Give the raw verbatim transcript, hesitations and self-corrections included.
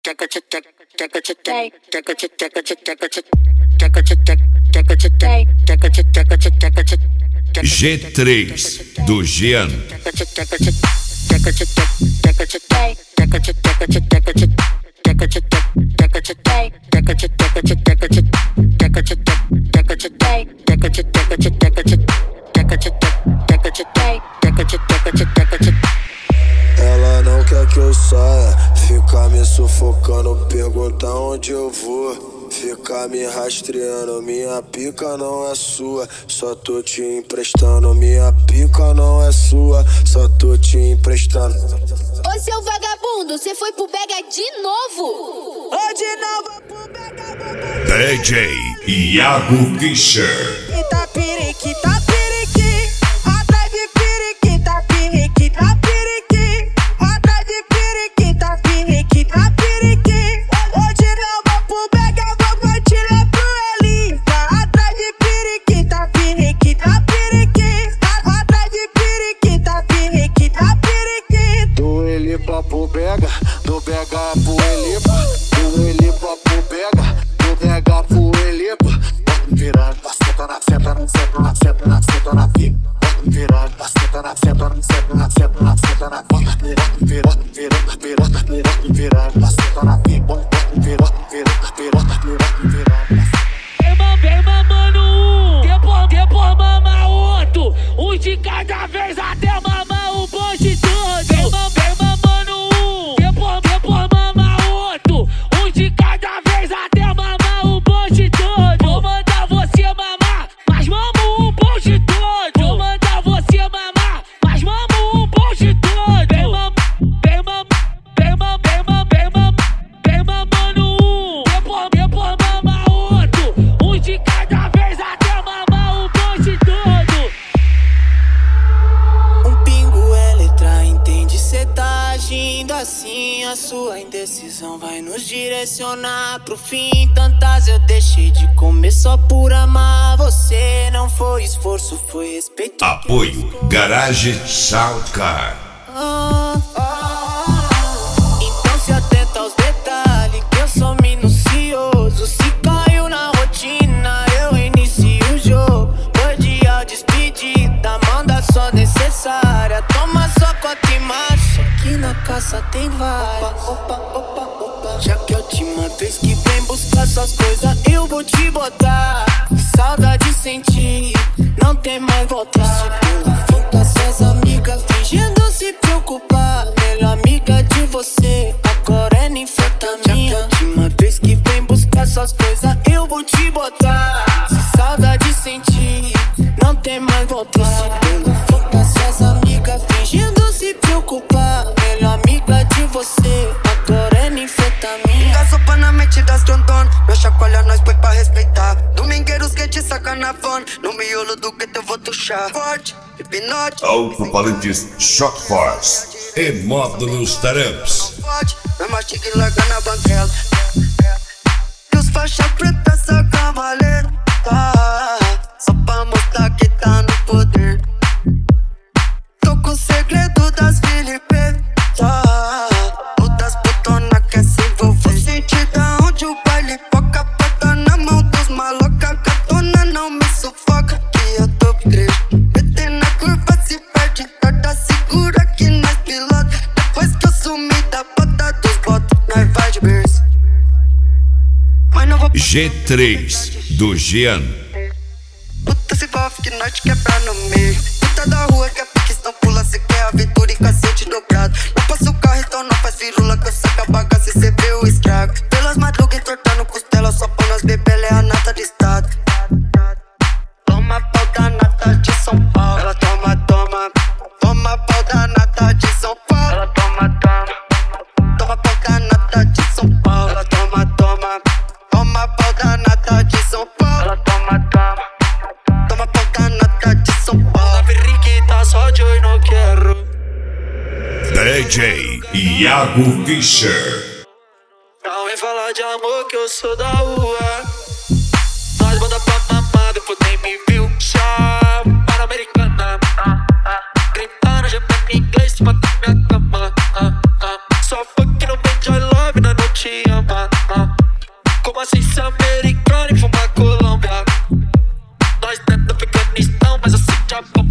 G três do Jean. Ela não quer que eu saia, fica me sufocando, pergunta onde eu vou. Fica me rastreando, minha pica não é sua, só tô te emprestando. Minha pica não é sua, só tô te emprestando. Ô seu vagabundo, cê foi pro Bega de novo? Ô de novo pro Bega. D J Iago Fischer. Tá piriqui, tá piriqui, atrás de piriqui, tá piriqui, tá piriqui, atrás de piriqui, tá piriqui, tá piriqui. Hoje não vou pro Bega, vou partilhar pro Eli. Tá atrás de piriqui, tá piriqui, tá piriqui, atrás de piriqui, tá piriqui, tá piriqui. Do Elipa pro Bega, do Bega pro Elipa, do Elipa pro Bega, do Bega pro Elipa. Virando, senta na senta na senta na senta na senta na pica. Virando, senta na senta na senta na senta na senta na pica. Virando, virando, virando, virando, virando, senta na pica. Virando, virando, virando, virando, virando. Vem mamando um, depois, depois mama outro. Um de cada vez até mamar o bonde todo. Vem mamando um, depois, depois mama outro. Um de cada vez até mamar o bonde todo. Vou mandar você mamar, mas mamo o bonde todo. Vou mandar você mamar, mas mamo o bonde todo. Vem mam, vem mam, vem mam, vem mam, vem mam, vem mamando um, depois, depois mama outro. Um de cada vez até mamar o bonde todo. Um pingo é letra, entende? Cê tá agindo assim, a sua indecisão vai nos direcionar pro fim. Tantas eu deixei de comer só por amar você. Não foi esforço, foi respeito. Apoio Garage Soundcar. Ah, ah, então se atenta aos detalhes, que eu sou minucioso. Se caiu na rotina, eu inicio o jogo. Cordial despedida, manda só necessária. Toma só cota e marcha, aqui na caça tem várias. Opa, opa, opa, opa. Já que a última vez que vem buscar suas coisas, eu vou te botar. Saudade sentir, não tem mais volta. Essas amigas fingindo se preocupar. Melhor amiga de você, agora é ninfetamina. Já que a última vez que vem buscar suas coisas, eu vou te botar. Se saudade sentir, não tem mais volta. Essas amigas fingindo se preocupar. Melhor amiga de você, agora é ninfetamina. Dá sopa na mente das grandona, não chacoalha nós põe pra respeitar. Domingueiros que te saca na fone, no miolo do gueto eu vou tuchar. Forte, hipnote, Alto-falantes Shock Force e módulos Taramps. forte, vai mastiga e larga na banguela. E os faixa preta são cavaleiro, tá? Só pra mostrar que tá no poder. Tô com o segredo das Filipe, tá? Todas putona quer se envolver. Sentir da onde o baile foca, bota na mão dos maloca. Gatona não me sufoca, que eu tô igreja. Metendo na curva se perde, torta segura que nós pilota. Depois que eu sumi da bota dos botos, nós vai de berço. Mas não vou G três do Jean. puta se envolve que nós te quebra no meio. Puta da rua que a pique estão pula, cê quer aventura e cacete dobrado. Não passa o carro então não faz firula, que eu saco a bagaça e cê vê o estrago. Pelas madrugas entortando costela, só pão nas bebê, é a nata de estado. Toma pau da nata de São Paulo. Ela toma, toma. Toma pau da nata de São Paulo. Ela toma, toma. Toma pau da nata de São Paulo. Ela toma, toma. Toma pau da nata de São Paulo. Ela toma, toma. Toma pau da nata de São Paulo. A periquita só de hoje não quero. D J Iago Fischer. Não vem falar de amor que eu sou da rua. Nós bota pra mamar, depois nem me viu. Já para americana, ah, ah. Gritando, já em inglês, pra minha cama, ah, ah. Só fuck que não vende I love na noite. Afeganistão, mas eu sei que joga